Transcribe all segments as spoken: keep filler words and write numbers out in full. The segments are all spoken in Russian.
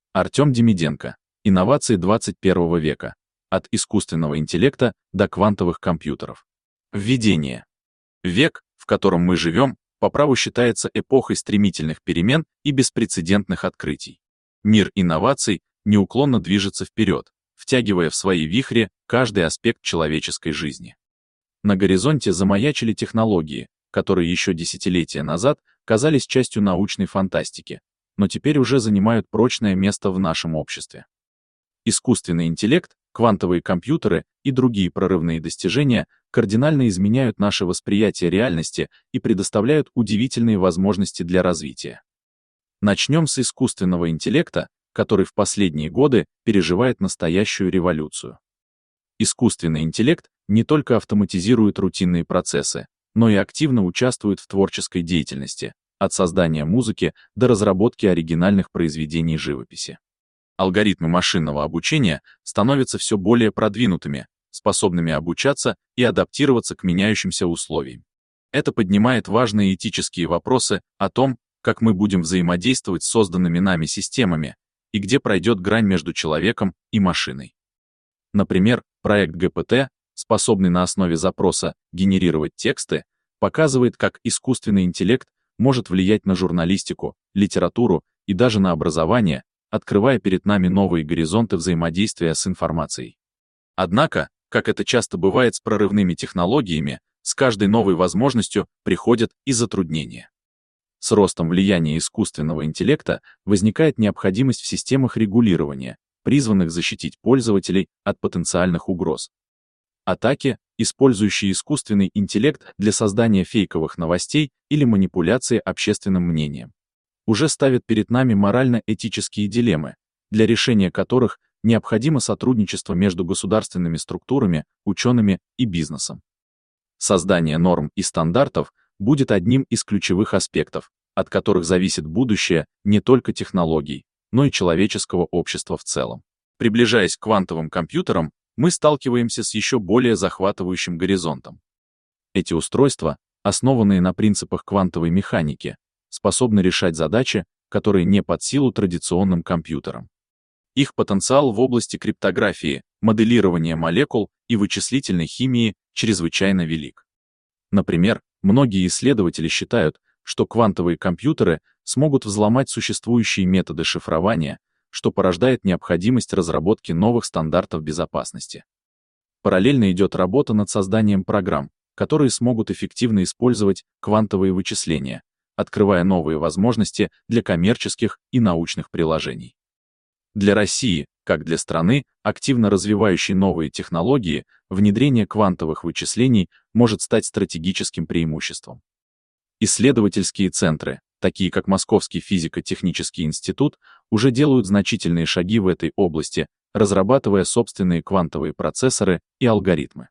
Артем Демиденко. Инновации двадцать первого века. От искусственного интеллекта до квантовых компьютеров. Введение. Век, в котором мы живем, по праву считается эпохой стремительных перемен и беспрецедентных открытий. Мир инноваций неуклонно движется вперед, втягивая в свои вихри каждый аспект человеческой жизни. На горизонте замаячили технологии, которые еще десятилетия назад казались частью научной фантастики, но теперь уже занимают прочное место в нашем обществе. Искусственный интеллект, квантовые компьютеры и другие прорывные достижения кардинально изменяют наше восприятие реальности и предоставляют удивительные возможности для развития. Начнем с искусственного интеллекта, который в последние годы переживает настоящую революцию. Искусственный интеллект не только автоматизирует рутинные процессы, но и активно участвует в творческой деятельности, от создания музыки до разработки оригинальных произведений живописи. Алгоритмы машинного обучения становятся все более продвинутыми, способными обучаться и адаптироваться к меняющимся условиям. Это поднимает важные этические вопросы о том, как мы будем взаимодействовать с созданными нами системами и где пройдет грань между человеком и машиной. Например, проект джи пи ти, способный на основе запроса генерировать тексты, показывает, как искусственный интеллект может влиять на журналистику, литературу и даже на образование, открывая перед нами новые горизонты взаимодействия с информацией. Однако, как это часто бывает с прорывными технологиями, с каждой новой возможностью приходят и затруднения. С ростом влияния искусственного интеллекта возникает необходимость в системах регулирования, призванных защитить пользователей от потенциальных угроз. Атаки, использующие искусственный интеллект для создания фейковых новостей или манипуляции общественным мнением, уже ставят перед нами морально-этические дилеммы, для решения которых необходимо сотрудничество между государственными структурами, учеными и бизнесом. Создание норм и стандартов будет одним из ключевых аспектов, от которых зависит будущее не только технологий, но и человеческого общества в целом. Приближаясь к квантовым компьютерам, мы сталкиваемся с еще более захватывающим горизонтом. Эти устройства, основанные на принципах квантовой механики, способны решать задачи, которые не под силу традиционным компьютерам. Их потенциал в области криптографии, моделирования молекул и вычислительной химии чрезвычайно велик. Например, многие исследователи считают, что квантовые компьютеры смогут взломать существующие методы шифрования, что порождает необходимость разработки новых стандартов безопасности. Параллельно идет работа над созданием программ, которые смогут эффективно использовать квантовые вычисления, открывая новые возможности для коммерческих и научных приложений. Для России, как для страны, активно развивающей новые технологии, внедрение квантовых вычислений может стать стратегическим преимуществом. Исследовательские центры, такие как Московский физико-технический институт, уже делают значительные шаги в этой области, разрабатывая собственные квантовые процессоры и алгоритмы.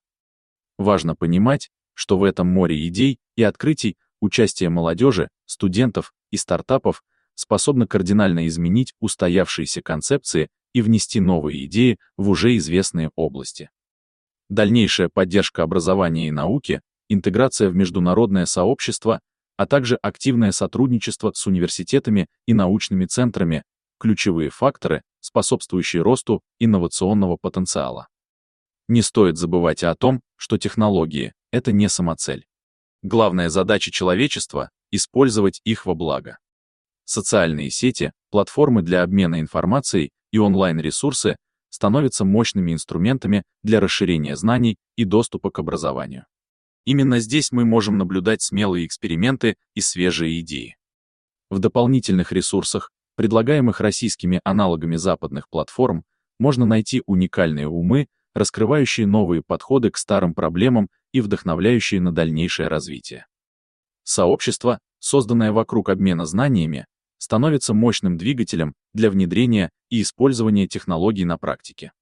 Важно понимать, что в этом море идей и открытий участие молодежи, студентов и стартапов способно кардинально изменить устоявшиеся концепции и внести новые идеи в уже известные области. Дальнейшая поддержка образования и науки, интеграция в международное сообщество, а также активное сотрудничество с университетами и научными центрами – ключевые факторы, способствующие росту инновационного потенциала. Не стоит забывать о том, что технологии – это не самоцель. Главная задача человечества – использовать их во благо. Социальные сети, платформы для обмена информацией и онлайн-ресурсы становятся мощными инструментами для расширения знаний и доступа к образованию. Именно здесь мы можем наблюдать смелые эксперименты и свежие идеи. В дополнительных ресурсах, предлагаемых российскими аналогами западных платформ, можно найти уникальные умы, раскрывающие новые подходы к старым проблемам и вдохновляющие на дальнейшее развитие. Сообщество, созданное вокруг обмена знаниями, становится мощным двигателем для внедрения и использования технологий на практике.